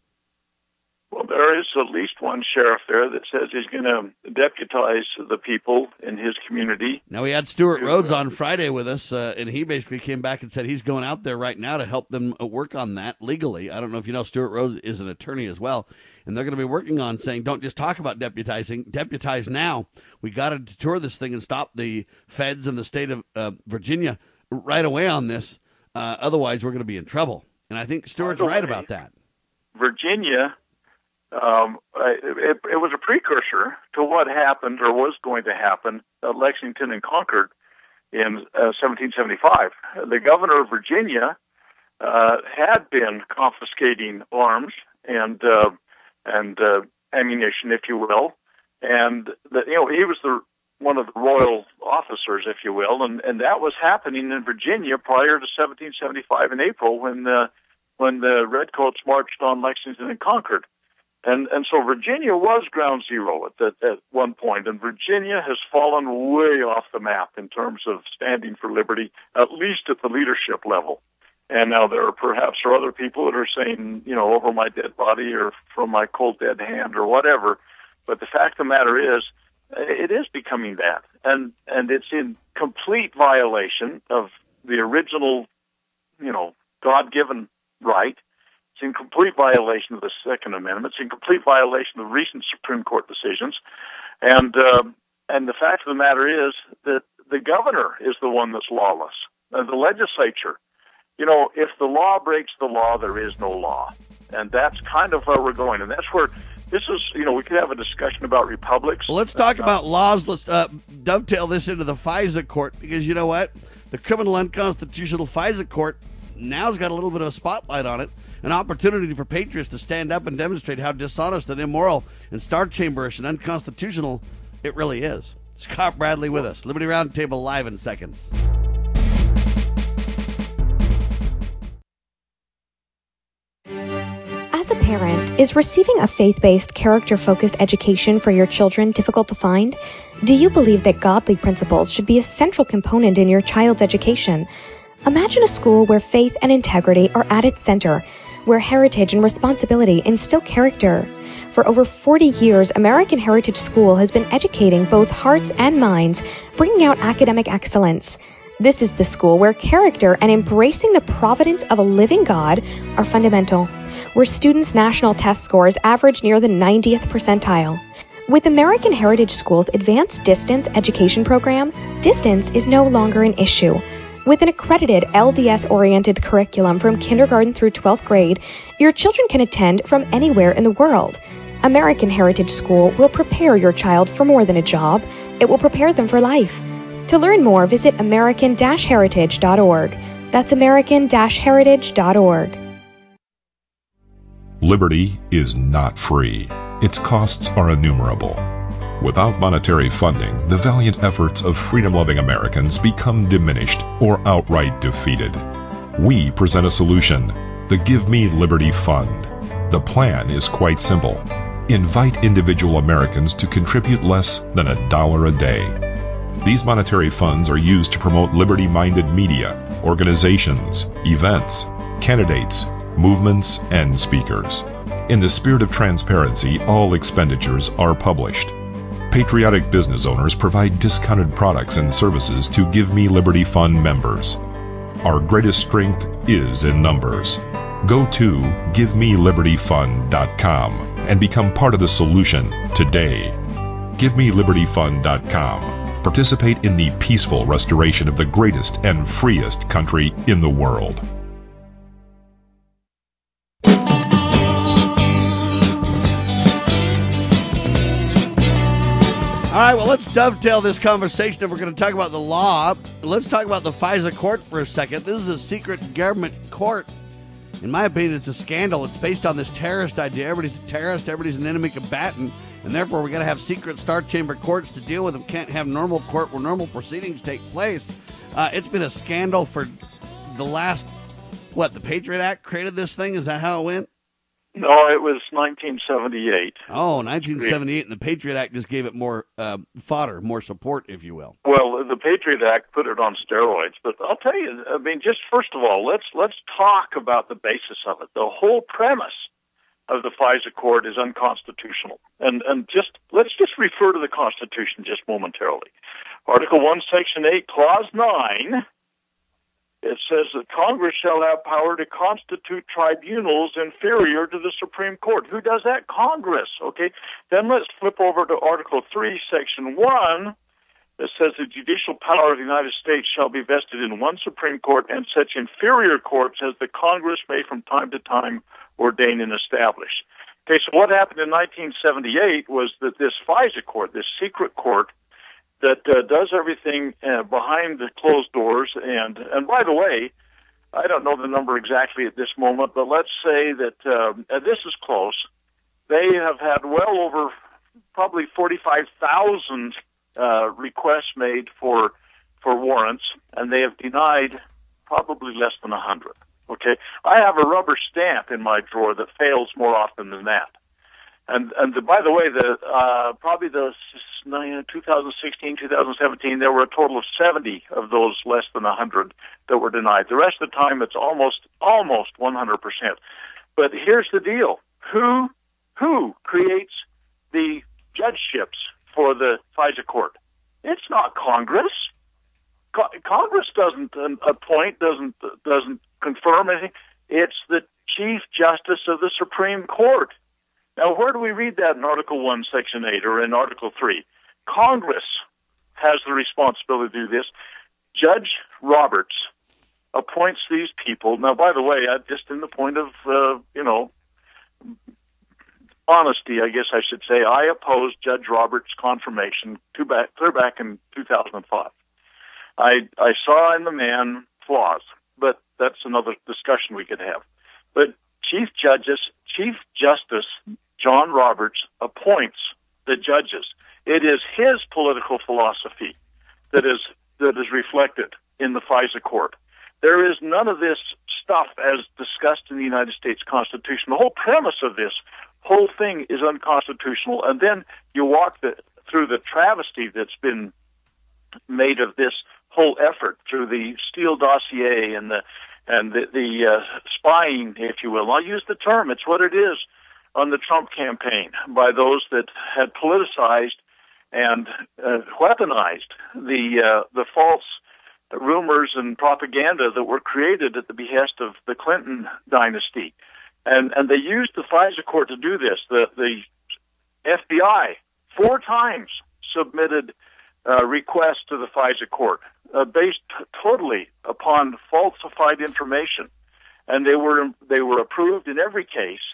Well, there is at least one sheriff there that says he's going to deputize the people in his community. Now, we had Stuart Rhodes on Friday with us, uh, and he basically came back and said he's going out there right now to help them work on that legally. I don't know if you know, Stuart Rhodes is an attorney as well, and they're going to be working on saying don't just talk about deputizing, deputize now. We got to detour this thing and stop the feds in the state of uh, Virginia right away on this. Uh, otherwise, we're going to be in trouble. And I think Stuart's right about that. Virginia... Um, it, it was a precursor to what happened or was going to happen at Lexington and Concord in uh, seventeen seventy-five. The governor of Virginia uh, had been confiscating arms and uh, and uh, ammunition, if you will, and the, you know he was the one of the royal officers, if you will, and, and that was happening in Virginia prior to seventeen seventy-five in April when the when the Redcoats marched on Lexington and Concord. And and so Virginia was ground zero at, that, at one point, and Virginia has fallen way off the map in terms of standing for liberty, at least at the leadership level. And now there are perhaps are other people that are saying, you know, over my dead body or from my cold dead hand or whatever. But the fact of the matter is, it is becoming that, and and it's in complete violation of the original, you know, God-given right. It's in complete violation of the Second Amendment. It's in complete violation of recent Supreme Court decisions. And uh, and the fact of the matter is that the governor is the one that's lawless. And the legislature, you know, if the law breaks the law, there is no law. And that's kind of where we're going. And that's where this is, you know, we could have a discussion about republics. Well, let's talk about laws. Let's uh, dovetail this into the FISA court, because you know what? The criminal unconstitutional FISA court now's got a little bit of a spotlight on it, an opportunity for patriots to stand up and demonstrate how dishonest and immoral and star chamberish and unconstitutional it really is. Scott Bradley with us. Liberty Roundtable live in seconds. As a parent, is receiving a faith-based, character-focused education for your children difficult to find? Do you believe that godly principles should be a central component in your child's education? Imagine a school where faith and integrity are at its center, where heritage and responsibility instill character. For over forty years, American Heritage School has been educating both hearts and minds, bringing out academic excellence. This is the school where character and embracing the providence of a living God are fundamental, where students' national test scores average near the ninetieth percentile. With American Heritage School's advanced distance education program, distance is no longer an issue. With an accredited L D S-oriented curriculum from kindergarten through twelfth grade, your children can attend from anywhere in the world. American Heritage School will prepare your child for more than a job. It will prepare them for life. To learn more, visit american heritage dot org. That's american heritage dot org. Liberty is not free. Its costs are innumerable. Without monetary funding, the valiant efforts of freedom-loving Americans become diminished or outright defeated. We present a solution, the Give Me Liberty Fund. The plan is quite simple. Invite individual Americans to contribute less than a dollar a day. These monetary funds are used to promote liberty-minded media, organizations, events, candidates, movements, and speakers. In the spirit of transparency, all expenditures are published. Patriotic business owners provide discounted products and services to Give Me Liberty Fund members. Our greatest strength is in numbers. Go to give me liberty fund dot com and become part of the solution today. give me liberty fund dot com. Participate in the peaceful restoration of the greatest and freest country in the world. All right, well, let's dovetail this conversation if we're going to talk about the law. Let's talk about the FISA court for a second. This is a secret government court. In my opinion, it's a scandal. It's based on this terrorist idea. Everybody's a terrorist. Everybody's an enemy combatant. And therefore, we're going to have secret star chamber courts to deal with them. Can't have normal court where normal proceedings take place. Uh, it's been a scandal for the last, what, the Patriot Act created this thing? Is that how it went? No, it was nineteen seventy-eight. Oh, nineteen seventy-eight, and the Patriot Act just gave it more uh, fodder, more support, if you will. Well, the Patriot Act put it on steroids, but I'll tell you, I mean, just first of all, let's let's talk about the basis of it. The whole premise of the FISA court is unconstitutional, and and just let's just refer to the Constitution just momentarily. Article one, Section eight, Clause nine. It says that Congress shall have power to constitute tribunals inferior to the Supreme Court. Who does that? Congress, okay? Then let's flip over to Article three, Section one, that says the judicial power of the United States shall be vested in one Supreme Court and such inferior courts as the Congress may from time to time ordain and establish. Okay, so what happened in nineteen seventy-eight was that this FISA court, this secret court, that uh, does everything uh, behind the closed doors. And, and by the way, I don't know the number exactly at this moment, but let's say that um, and this is close. They have had well over probably forty-five thousand uh, requests made for for warrants, and they have denied probably less than one hundred. Okay, I have a rubber stamp in my drawer that fails more often than that. And and the, by the way, the uh, probably the twenty sixteen, twenty seventeen, there were a total of seventy of those less than one hundred that were denied. The rest of the time, it's almost almost one hundred percent. But here's the deal: who who creates the judgeships for the FISA court? It's not Congress. Co- Congress doesn't appoint, doesn't doesn't confirm anything. It's the Chief Justice of the Supreme Court. Now, where do we read that in Article one, Section eight, or in Article three? Congress has the responsibility to do this. Judge Roberts appoints these people. Now, by the way, I, just in the point of, uh, you know, honesty, I guess I should say, I opposed Judge Roberts' confirmation to back, clear back in two thousand five. I, I saw in the man flaws, but that's another discussion we could have. But Chief Justice, Chief Justice John Roberts appoints the judges. It is his political philosophy that is that is reflected in the FISA court. There is none of this stuff as discussed in the United States Constitution. The whole premise of this whole thing is unconstitutional, and then you walk the, through the travesty that's been made of this whole effort through the Steele dossier and the and the, the uh, spying, if you will. I'll use the term. It's what it is on the Trump campaign by those that had politicized and uh, weaponized the uh, the false rumors and propaganda that were created at the behest of the Clinton dynasty. And and they used the FISA court to do this. The, the F B I four times submitted uh, requests to the FISA court uh, based t- totally upon falsified information. And they were they were approved in every case.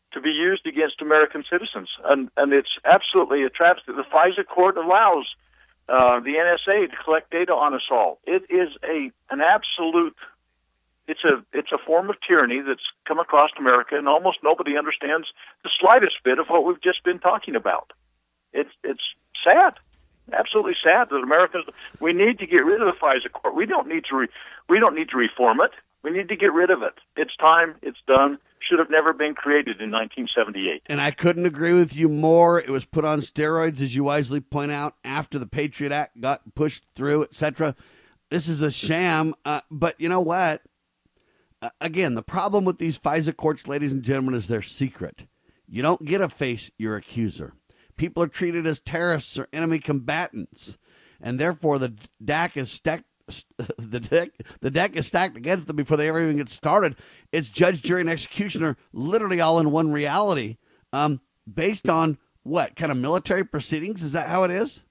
to be used against American citizens. And, and it's absolutely a travesty. The FISA court allows uh, the N S A to collect data on us all. It is a an absolute, it's a it's a form of tyranny that's come across America, and almost nobody understands the slightest bit of what we've just been talking about. It's it's sad. Absolutely sad that Americans. We need to get rid of the FISA court. We don't need to. Re, we don't need to reform it. We need to get rid of it. It's time. It's done. Should have never been created in nineteen seventy-eight. And I couldn't agree with you more. It was put on steroids, as you wisely point out, after the Patriot Act got pushed through, et cetera. This is a sham. Uh, but you know what? Uh, again, the problem with these FISA courts, ladies and gentlemen, is they're secret. You don't get to face your accuser. People are treated as terrorists or enemy combatants, and therefore the deck is stacked. The deck, the deck is stacked against them before they ever even get started. It's judge, jury, and executioner, literally all in one reality, um, based on what kind of military proceedings? Is that how it is?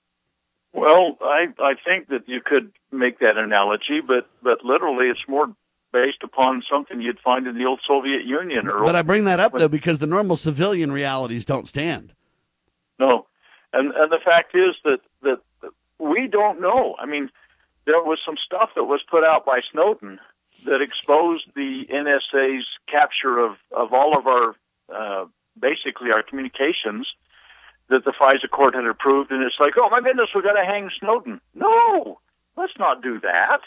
Well, I I think that you could make that analogy, but but literally, it's more based upon something you'd find in the old Soviet Union. Or but I bring that up though because the normal civilian realities don't stand. No, and and the fact is that that we don't know. I mean, there was some stuff that was put out by Snowden that exposed the N S A's capture of of all of our uh, basically our communications that the FISA court had approved, and it's like, oh my goodness, we're going to hang Snowden. No, let's not do that.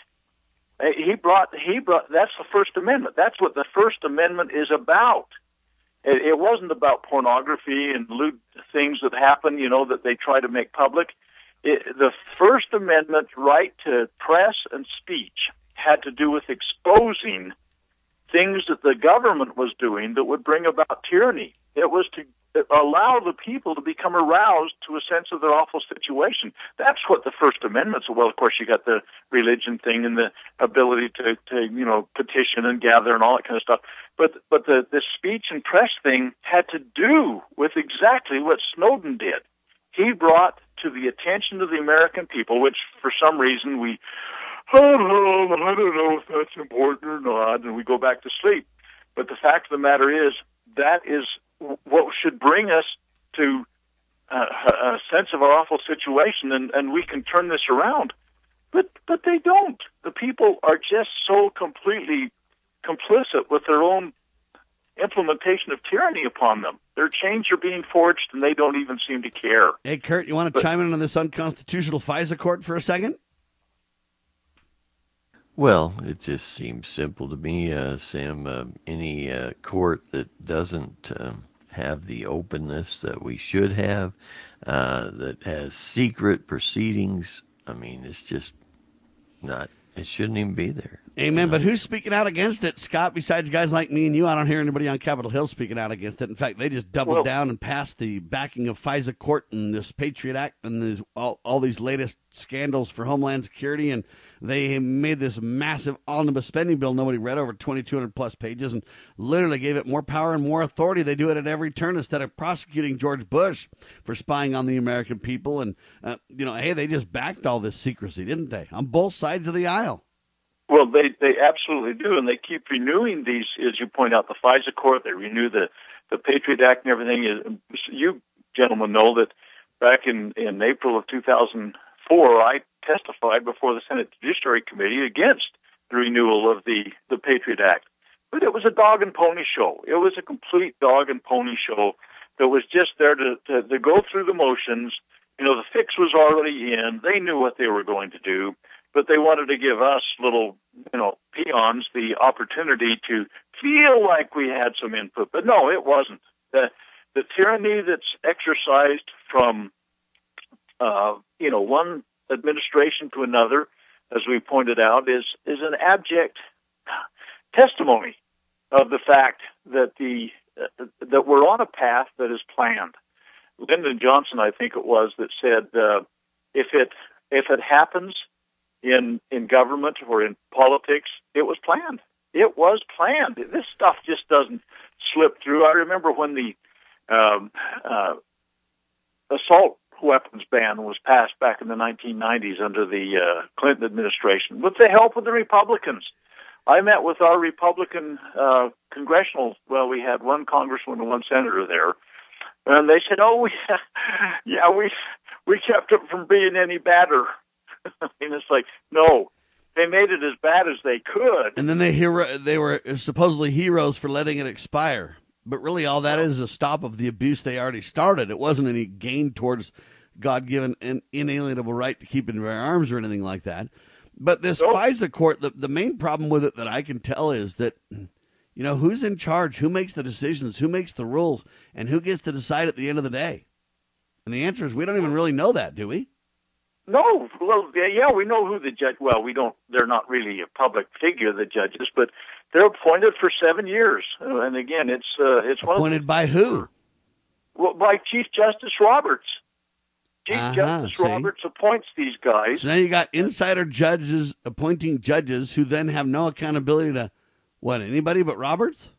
He brought he brought that's the First Amendment. That's what the First Amendment is about. It wasn't about pornography and lewd things that happen, you know, that they try to make public. It, the First Amendment right to press and speech had to do with exposing things that the government was doing that would bring about tyranny. It was to allow the people to become aroused to a sense of their awful situation. That's what the First Amendment's. Well, of course, you got the religion thing and the ability to, to you know, petition and gather and all that kind of stuff. But but the, the speech and press thing had to do with exactly what Snowden did. He brought to the attention of the American people, which for some reason we, oh, no, I don't know if that's important or not, and we go back to sleep. But the fact of the matter is, that is what should bring us to uh, a sense of our awful situation, and, and we can turn this around. But but they don't. The people are just so completely complicit with their own implementation of tyranny upon them. Their chains are being forged, and they don't even seem to care. Hey, Kurt, you want to but, chime in on this unconstitutional FISA court for a second? Well, it just seems simple to me, uh, Sam. Uh, any uh, court that doesn't uh, have the openness that we should have, uh, that has secret proceedings, I mean, it's just not, it shouldn't even be there. Amen. But who's speaking out against it, Scott, besides guys like me and you? I don't hear anybody on Capitol Hill speaking out against it. In fact, they just doubled well, down and passed the backing of FISA court and this Patriot Act and this, all, all these latest scandals for Homeland Security. And they made this massive omnibus spending bill nobody read, over twenty-two hundred plus pages, and literally gave it more power and more authority. They do it at every turn instead of prosecuting George Bush for spying on the American people. And, uh, you know, hey, they just backed all this secrecy, didn't they, on both sides of the aisle? Well, they, they absolutely do, and they keep renewing these, as you point out, the FISA court. They renew the, the Patriot Act and everything. You gentlemen know that back in, in April of two thousand four, I testified before the Senate Judiciary Committee against the renewal of the, the Patriot Act. But it was a dog and pony show. It was a complete dog and pony show that was just there to, to, to go through the motions. You know, the fix was already in. They knew what they were going to do. But they wanted to give us little, you know, peons the opportunity to feel like we had some input. But no, it wasn't. The, the tyranny that's exercised from, uh, you know, one administration to another, as we pointed out, is, is an abject testimony of the fact that the uh, that we're on a path that is planned. Lyndon Johnson, I think it was, that said, uh, if it if it happens in in government or in politics, it was planned. It was planned. This stuff just doesn't slip through. I remember when the um, uh, assault weapons ban was passed back in the nineteen nineties under the uh, Clinton administration with the help of the Republicans. I met with our Republican uh, congressional, well, we had one congressman and one senator there, and they said, oh, we, yeah, we we kept it from being any badder. And it's like, no, they made it as bad as they could. And then they hero- they were supposedly heroes for letting it expire. But really all that is a stop of the abuse they already started. It wasn't any gain towards God-given and inalienable right to keep and bear arms or anything like that. But this nope. FISA court, the, the main problem with it that I can tell is that, you know, who's in charge, who makes the decisions, who makes the rules, and who gets to decide at the end of the day? And the answer is we don't even really know that, do we? No. Well, yeah, we know who the judge, well, we don't, they're not really a public figure, the judges, but they're appointed for seven years. And again, it's, uh, it's one appointed of by who? Well, by Chief Justice Roberts. Chief uh-huh, Justice see? Roberts appoints these guys. So now you got insider judges appointing judges who then have no accountability to, what, anybody but Roberts?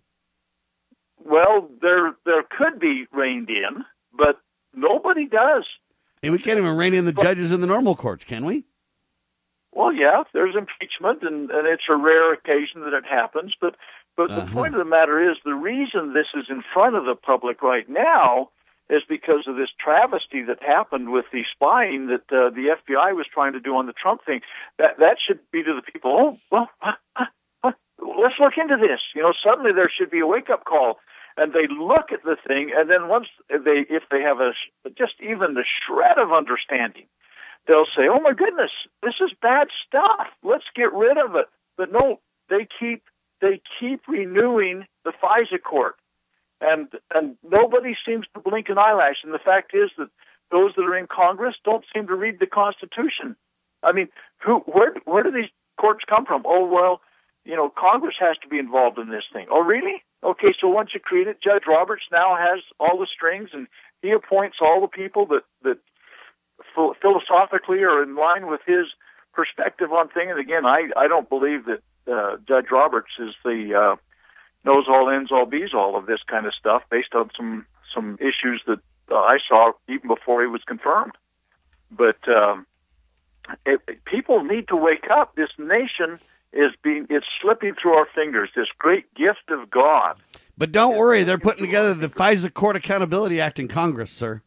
Well, there there could be reined in, but nobody does. And we can't even rein in the but, judges in the normal courts, can we? Well, yeah, there's impeachment, and, and it's a rare occasion that it happens. But, but uh-huh. the point of the matter is the reason this is in front of the public right now is because of this travesty that happened with the spying that uh, the F B I was trying to do on the Trump thing. That that should be to the people, oh, well, uh, uh, uh, let's look into this. You know, suddenly there should be a wake-up call. And they look at the thing, and then once they, if they have a, just even the shred of understanding, they'll say, oh, my goodness, this is bad stuff. Let's get rid of it. But no, they keep they keep renewing the FISA court. And and nobody seems to blink an eyelash. And the fact is that those that are in Congress don't seem to read the Constitution. I mean, who where where do these courts come from? Oh, well, you know, Congress has to be involved in this thing. Oh, really? Okay, so once you create it, Judge Roberts now has all the strings, and he appoints all the people that, that philosophically are in line with his perspective on things. And again, I, I don't believe that uh, Judge Roberts is the uh, knows all, ends all, bees all of this kind of stuff based on some, some issues that uh, I saw even before he was confirmed. But um, it, people need to wake up. This nation is being, it's slipping through our fingers, this great gift of God. But don't worry, they're putting together the FISA Court Accountability Act in Congress, sir.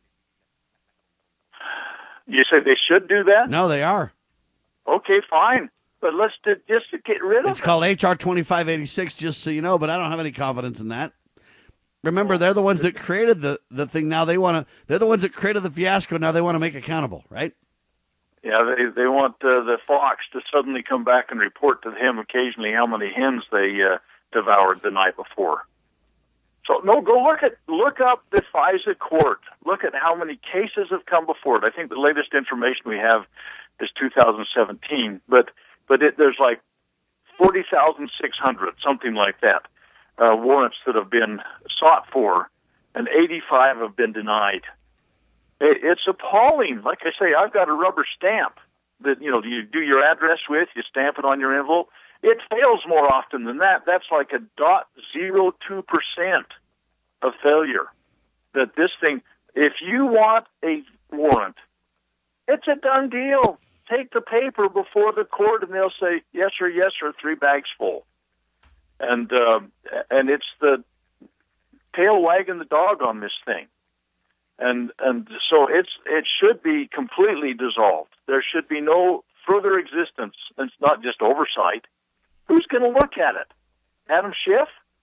You say they should do that? No, they are. Okay, fine. But let's do, just to get rid of it's it. It's called H R twenty-five eighty-six, just so you know, but I don't have any confidence in that. Remember, they're the ones that created the, the thing. Now they want to, they're the ones that created the fiasco. Now they want to make accountable, right? Yeah, they they want uh, the fox to suddenly come back and report to him occasionally how many hens they uh, devoured the night before. So no, go look at look up the FISA court. Look at how many cases have come before it. I think the latest information we have is two thousand seventeen, but but it, there's like forty thousand six hundred, something like that, uh, warrants that have been sought for, and eighty-five have been denied. It's appalling. Like I say, I've got a rubber stamp that, you know, you do your address with, you stamp it on your envelope. It fails more often than that. That's like a dot zero two percent of failure. That this thing, if you want a warrant, it's a done deal. Take the paper before the court and they'll say, yes or yes or three bags full. And, uh, and it's the tail wagging the dog on this thing. And and so it's it should be completely dissolved. There should be no further existence. It's not just oversight. Who's going to look at it? Adam Schiff?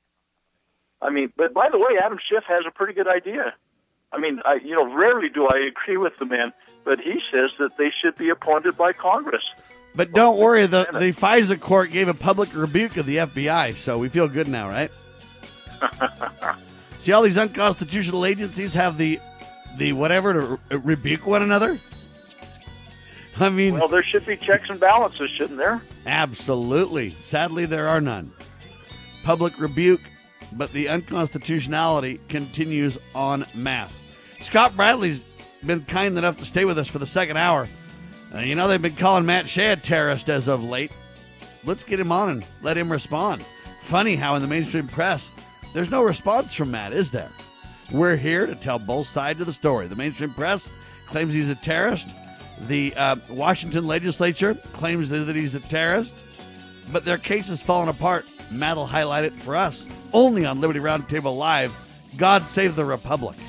I mean, but by the way, Adam Schiff has a pretty good idea. I mean, I, you know, rarely do I agree with the man, but he says that they should be appointed by Congress. But don't worry, the, the FISA court gave a public rebuke of the F B I, so we feel good now, right? See, all these unconstitutional agencies have the the whatever to re- rebuke one another? I mean... Well, there should be checks and balances, shouldn't there? Absolutely. Sadly, there are none. Public rebuke, but the unconstitutionality continues en masse. Scott Bradley's been kind enough to stay with us for the second hour. Uh, you know, they've been calling Matt Shea a terrorist as of late. Let's get him on and let him respond. Funny how in the mainstream press, there's no response from Matt, is there? We're here to tell both sides of the story. The mainstream press claims he's a terrorist. The uh, Washington legislature claims that he's a terrorist. but their case is falling apart. Matt will highlight it for us only on Liberty Roundtable Live. God save the Republic.